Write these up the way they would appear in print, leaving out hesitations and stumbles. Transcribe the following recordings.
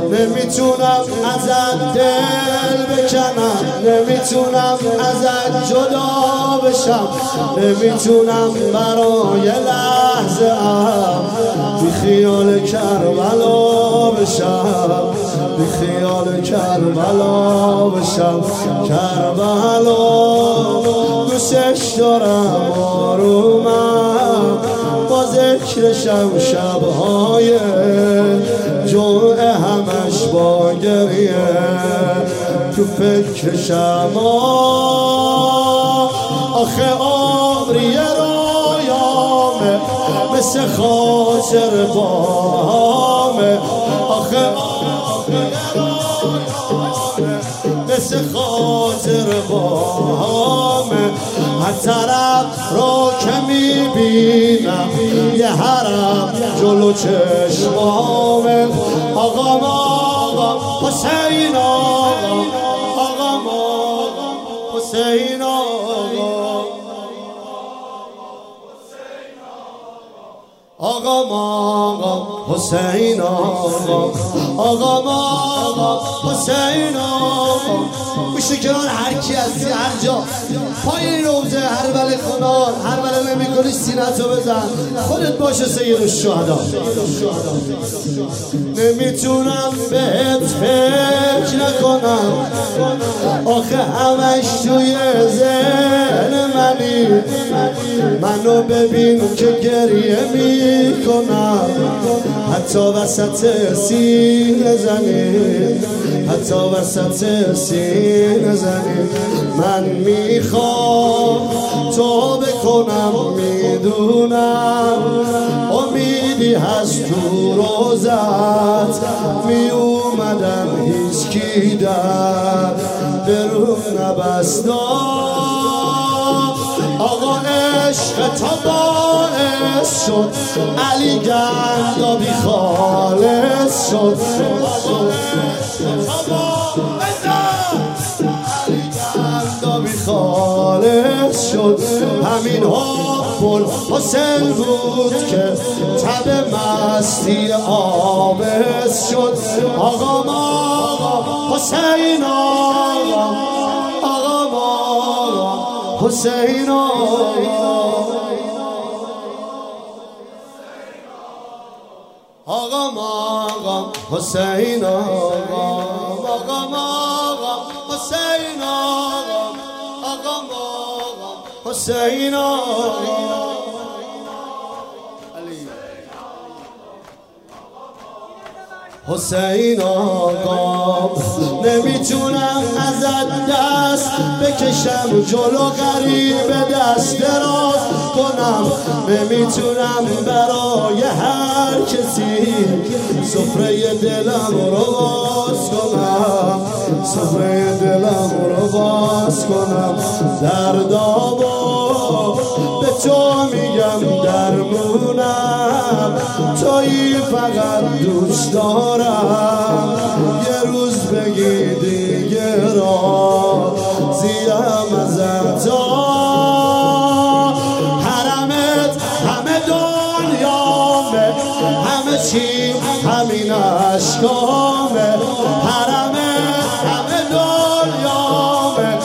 نمیتونم ازت دل بکنم، نمیتونم ازت جدا بشم، نمیتونم برای لحظه بی خیال کربلا بشم، بی خیال کربلا بشم. کربلا دوستش دارم، آرومم با ذکرشم، شبهای جمعه همش با گریه تو فکرشم. آخه عمری رویامه مثل خاطر بامه، آخه عمری رویامه مثل خاطر بامه. هر طرف رو که میبینم یه حرم جلو چشمامه. آقام آقا حسین آقا، آقام آقا حسین آقا، آقام آقا حسین آقا، آقام آقا حسین آقا. میشه کنار هر کی هستی، هر جا پای روزه، هر بله کنار، هر بله نمیکنی سینتو بزن، خودت باشه سید الشهدا. نمیتونم بهت فکر نکنم، آخه همش توی ذهن منی. منو ببین که گریه میکنم، حتی وسط سینه زنی، حتی وسط سینه زنی. من میخوام تو بکنم، میدونم امیدی هست تو روزت، میومدم هیچ کی در درون نبستا. آقا عشق تا باعث شد علی گندابی خالص شد. خالص شد. همین حب حسین بود که تب مستی آبس شد. آقام آقا حسین آقا، آقام آقا حسین آقا، آقام آقا حسین آقا، آقام آقا حسین آقا، آقام آقا حسین آقا. حسین آقا نمیتونم ازت دست بکشم، جلو غریب دست دراز کنم، نمیتونم برای هر کسی سفره دلم رو باز کنم، سفره دلم رو باز کنم. دردامو به تو میگم درمونم، تویی فقط دوست دارم، یه روز بگی دیگه راضیم ازت. حرمت همه دنیامه، همه چی همین عشقامه. حرمت همه دنیامه،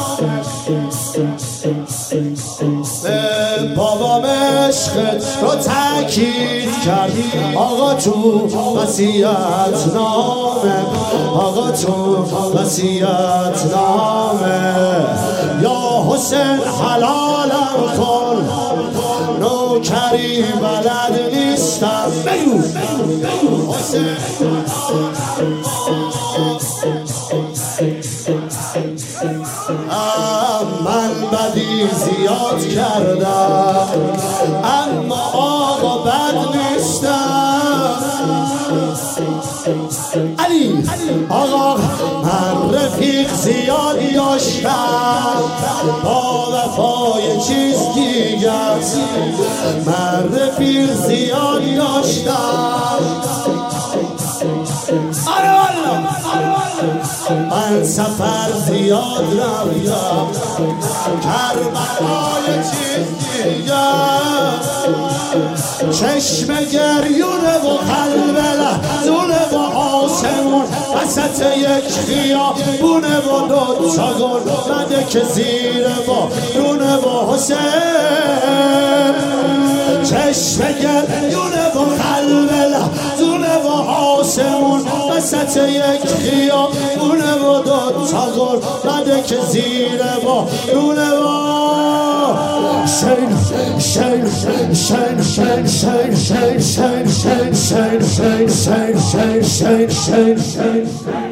بابام عشقت رو تأکید کرد آقا تو وصیت نامه، آقا تو وصیت نامه. یا حسین حلالم کن، نوکری بلد نیستم، بگو حسین من بدی زیاد کردم، اما آقا بد نیستم. علی آقا من رفیق زیادی داشتم، با وفای چیز دیگه، من رفیق زیادی داشتم، آره والله من سفر زیاد رفتم کربلای دیگر چشم گریونه و قلب لحظونه و آسمون وسط یک خیابونه و دوتا گل که زیر بارونه و حسین چشم گریونه و قلب لحظونه و آسمون وسط یک خیابونه و دوتا گل که زیر بارونه و شین شین شین شین شین شین شین شین شین شین شین شین شین شین شین